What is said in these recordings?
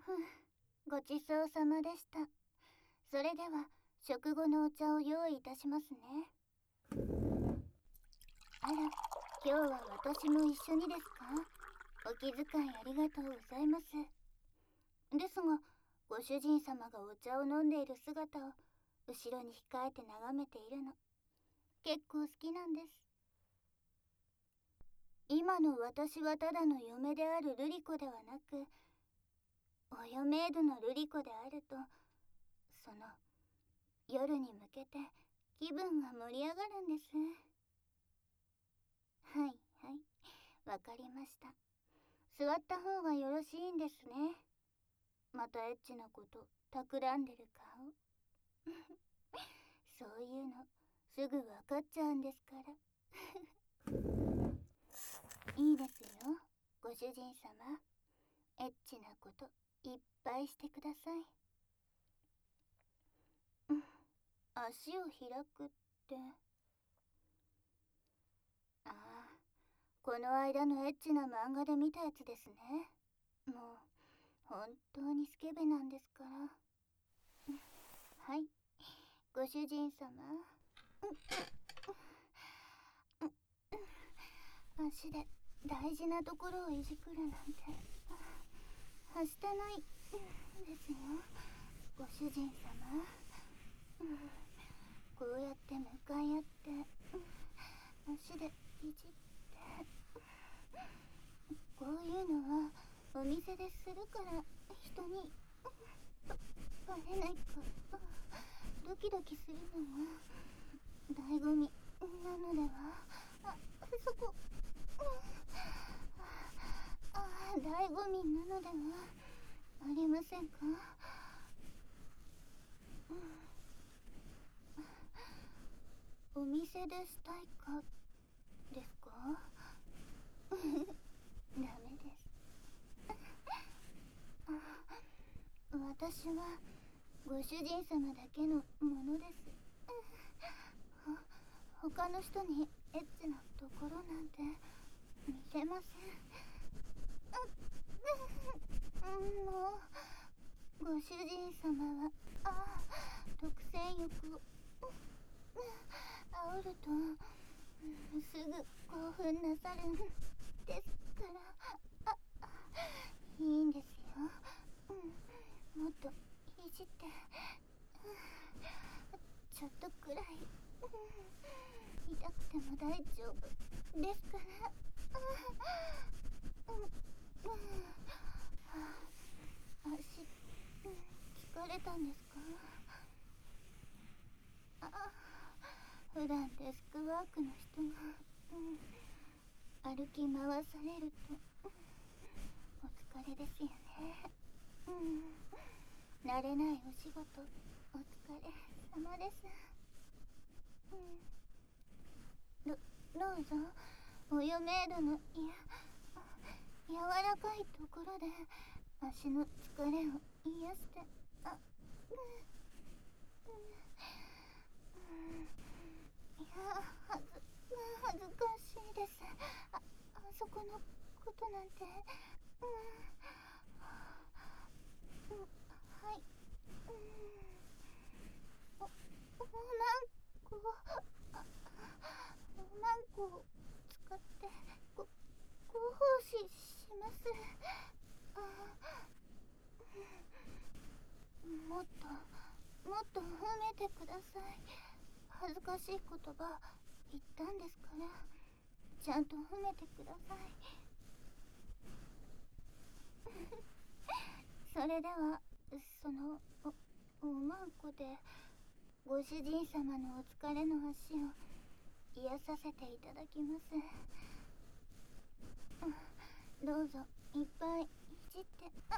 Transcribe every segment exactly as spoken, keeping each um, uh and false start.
ふん、ごちそうさまでした。それでは食後のお茶を用意いたしますね。あら、今日は私も一緒にですか？お気遣いありがとうございます。ですが、ご主人様がお茶を飲んでいる姿を後ろに控えて眺めているの、結構好きなんです。今の私はただの嫁であるルリ子ではなく、お嫁メイドのルリ子であると、その夜に向けて気分が盛り上がるんです。はいはい、わかりました。座った方がよろしいんですね。またエッチなこと企んでる顔。そういうのすぐわかっちゃうんですから。いいですよ、ご主人様。エッチなこといっぱいしてください。うん、足を開くって。ああ、この間のエッチな漫画で見たやつですね。もう本当にスケベなんですから。はい、ご主人様。足で大事なところをいじくるなんてはしたないですよ、ご主人様。こうやって向かい合って足でいじって、こういうのはお店でするから人にバレないかドキドキするのが醍醐味なのでは。あ、そこ、ああ、醍醐味なのではありませんか？お店でしたいかですか？ダメです。私はご主人様だけのものです。他の人にエッチなところなんて見せません。もうご主人様はあ独占欲を煽るとすぐ興奮なさるんですから。あ、いいんですよ、うん、もっといじって、ちょっとくらい痛くても大丈夫ですから。足疲れたんですか？あ、普段デスクワークの人が、うん、歩き回されるとお疲れですよね。うん、慣れないお仕事お疲れ様です。うん、どどうぞお嫁メイドの、いや柔らかいところで足の疲れを癒して。あ、うんうん、いやはず恥ずかしいです。あ、あそこのことなんて。うん、うん、はい、うん、お、おまんこ、あ、おまんこを使ってごご奉仕します。あ、もっともっと褒めてください。恥ずかしい言葉言ったんですからちゃんと褒めてください。それではそのおおまんこでご主人様のお疲れの足を癒させていただきます。どうぞいっぱいいじって。あ、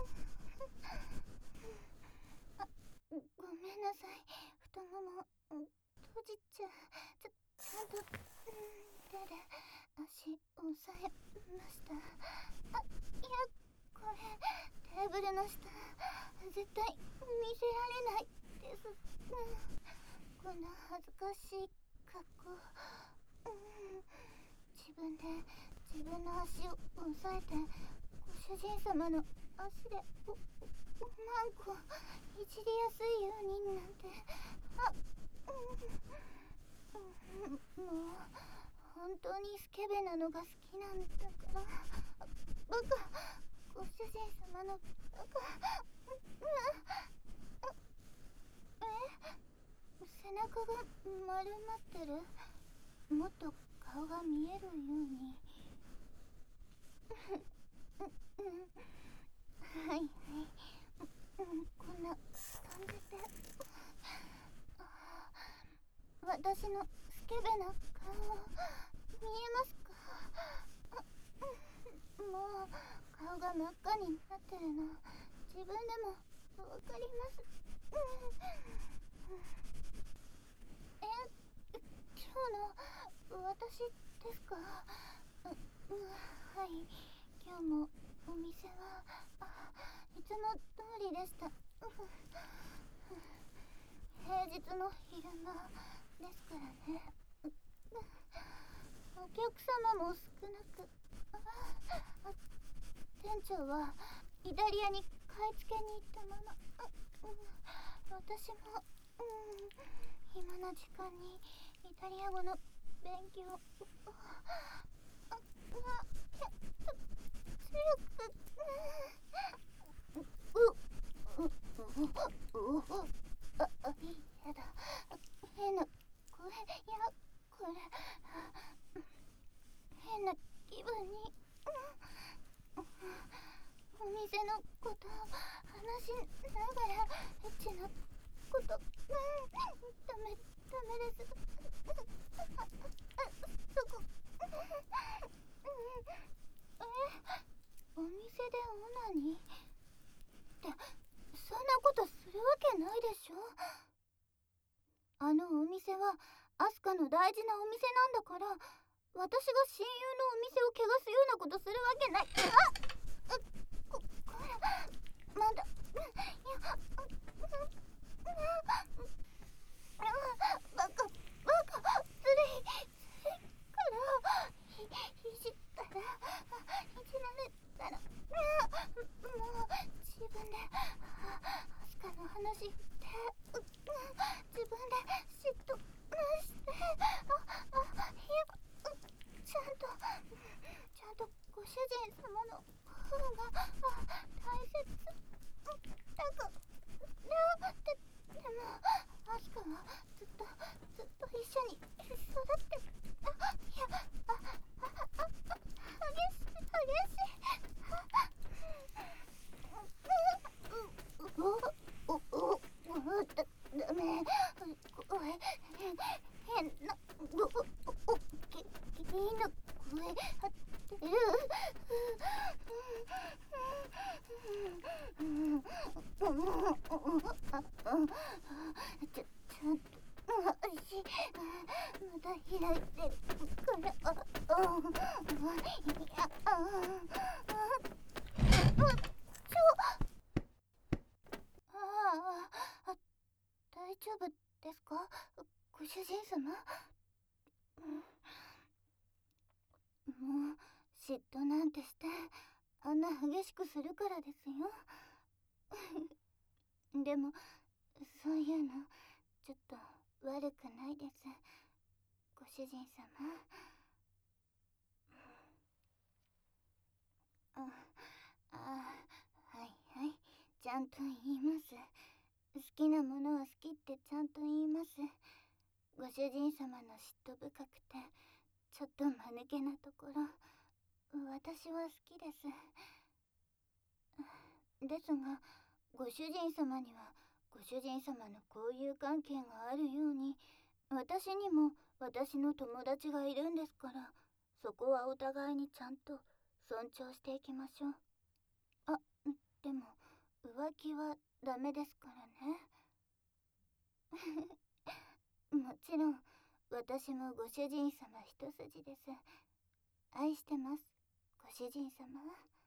あ、ごめんなさい、太もも閉じちゃう。ちょちゃんと、うん、手で足押さえました。あ、いや、これテーブルの下絶対見せられないです。うん、こんな恥ずかしい格好、うん、自分で自分の足を押さえてご主主人様の足でおおまんこいじりやすいようになんて、あ、うん、もう本当にスケベなのが好きなんだから。バカ、ご主人様のバカ。え、背中が丸まってる。もっと顔が見えるように。はいはい、こんな感じで。私のスケベな顔見えますか？もう顔が真っ赤になってるの自分でもわかります。え、今日の私ですか？う、う、はい、今日もお店はいつも通りでした。平日の昼間ですからね。お客様も少なく、店長はイタリアに買い付けに行ったまま、私も、うん、暇な時間にイタリア語の勉強を、あ、あ、強く、う、う、う、う、あ、あ、やだ、変なこれ、いや、これ変な気分に、お店のことを話しながらエッチなこと、ダメ、ダメです。そこ、え、お店でオナニーってそんなことするわけないでしょ。あのお店はアスカの大事なお店なんだから、私が親友のお店を汚すようなことするわけない。あっ、こ、これまだ、いや、バカバカ、ずるいずるいからい、いじったら、いじられたら、もう自分でアスカの話振って、自分で嫉妬して、あ、あ、いや、ちゃんとちゃんとご主人様の方が大切だから。で、でもアスカはずっとずっと一緒に育って、あ、いや、あ、あ、あ、あ、激しい激しい、う、う、う、う、う、だ、ダメ、これ変な、う、う、う、き、きな声張ってる。ちょ、ちゃんと足まだ開いてるから、あ、あ、いや、あ、あ、ちょ、ああ、大丈夫ですか、ご主人様。もう嫉妬なんてしてあんな激しくするからですよ。でもそういうのちょっと悪くないです、ご主人様。ああ、はいはい、ちゃんと言います。好きなものは好きってちゃんと言います。ご主人様の嫉妬深くてちょっと間抜けなところ、私は好きです。ですがご主人様にはご主人様の交友関係があるように、私にも私の友達がいるんですから、そこはお互いにちゃんと尊重していきましょう。あ、でも浮気はダメですからね。もちろん私もご主人様一筋です。愛してます、ご主人様。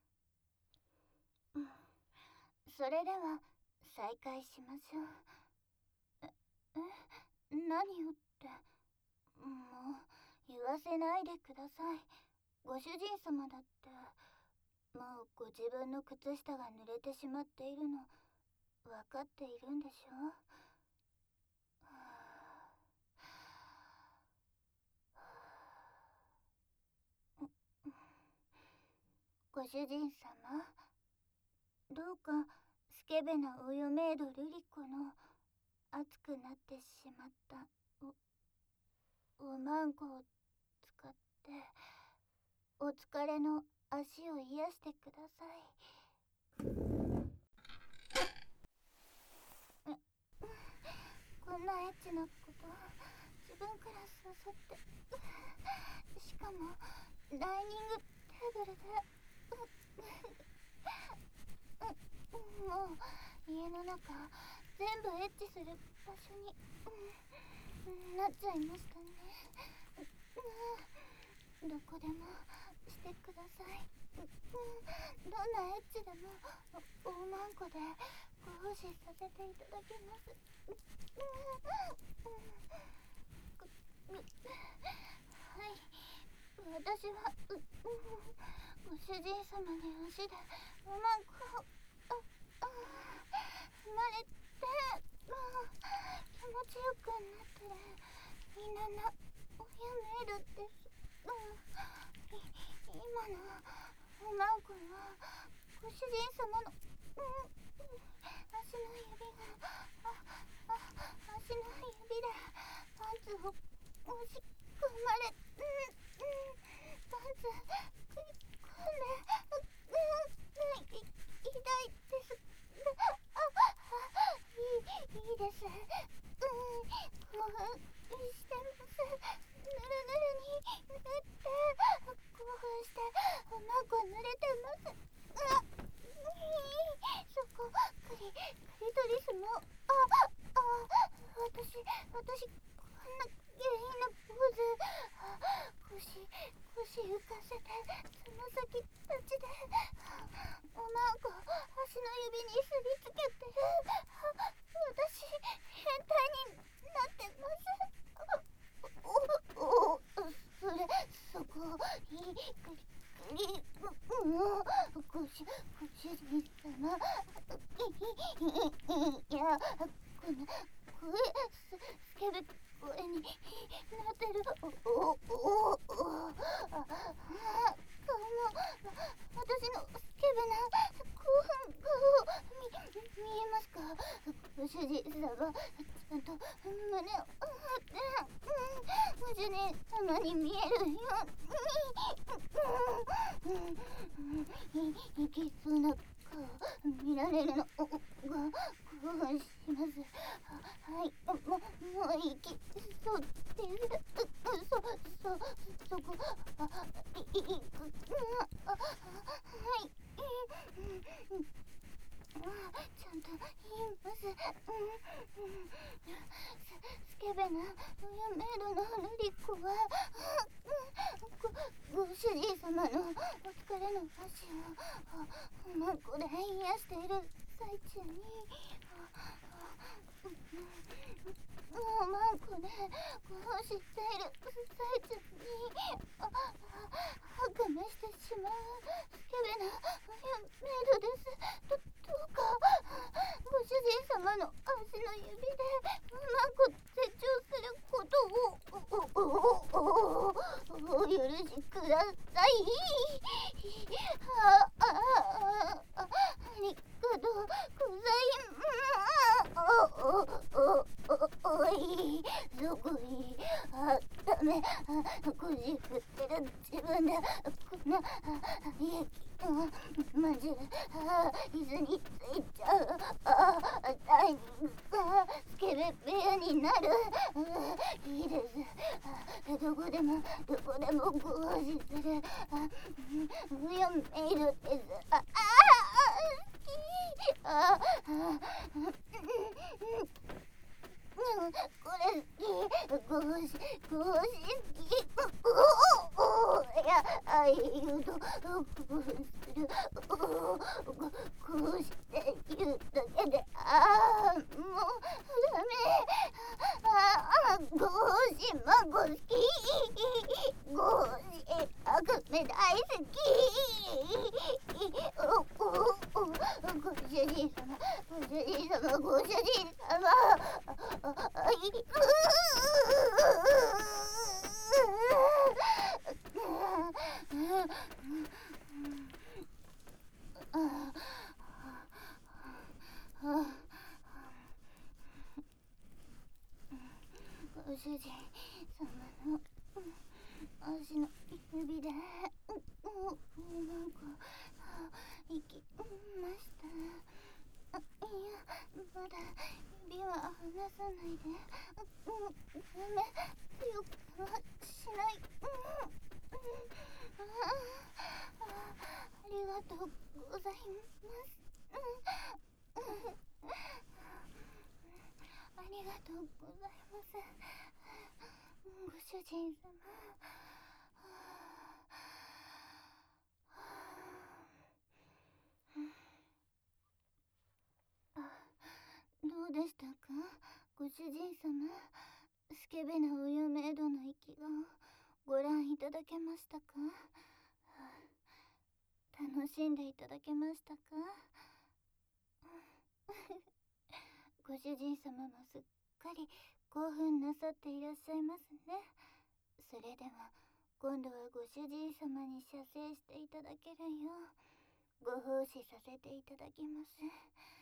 それでは再開しましょう。え、え、何をって、もう言わせないでください。ご主人様だってもうご自分の靴下が濡れてしまっているの分かっているんでしょ。ご主人様、どうかスケベなお嫁メイドルリコの熱くなってしまったおおまんこを使ってお疲れの足を癒してください。こんなエッチなこと自分から誘って、しかもダイニングテーブルでもう家の中全部エッチする場所になっちゃいましたね。どこでもしてください。どんなエッチでも大まんこでご奉仕させていただきます。はい、私はご主人様に足でおまんこを踏まれて気持ちよくなってるみんなのおやメイドです。今のおまんこはご主人様の足の指がああ足の指でパンツを押し込まれパンツ食い込んで痛いです。いい、いいです。興奮してます。ぬるぬるに塗って興奮しておまんこ濡れてます。そこクリクリトリスもああ私私こんな下品なポーズ腰腰浮かせてつま先立ちでおまんこ足の指にすりつけて私変態になってます。おおそれそこいいクリクリもうご主ご主人様いやこんな声スケベ声になってる。おおおおああ顔も私のスケベな興奮顔見見えますか。ご主人様ちゃんと胸を張ってご主人様に見えるようにいきそうな顔見られるのが興奮します。はい、ももう行きそうです。そそそこあいいくあはい。ちゃんと言います。スケベなおやメイドのルリコはご、ご主人様のお疲れの足をおまんこで癒している最中におまんこでご奉仕している最中に白目してしまうスケベなおやメイドです。どどうかご主人様の足の指でおまんこ成長することをおおおおお許しください。あああありがとうございます。おおおおおいそこにあダメ腰振ってる自分でこんな雪まじる椅子についちゃうタイミングがスケベ部屋になる。いいです。どこでもどこでもご奉仕するウヨメイドです。ああ好きああこれ好きご奉仕ご奉仕好きおおおいやああいうと興奮するおおこうして言うだけでああもうダメああご奉仕孫好きご奉仕悪目大好き主人様、ご主人様、ご主人様。あい、うご主人様の足の指で、なんか息ました。いや、まだ指は離さないで。ダメ、強くはしない。ありがとうございます。ありがとうございます。ご主人様。どうでしたか、ご主人様。スケベなお嫁戸の生き顔、ご覧いただけましたか。楽しんでいただけましたか。ご主人様もすっかり興奮なさっていらっしゃいますね。それでは今度はご主人様に射精していただけるようご奉仕させていただきます。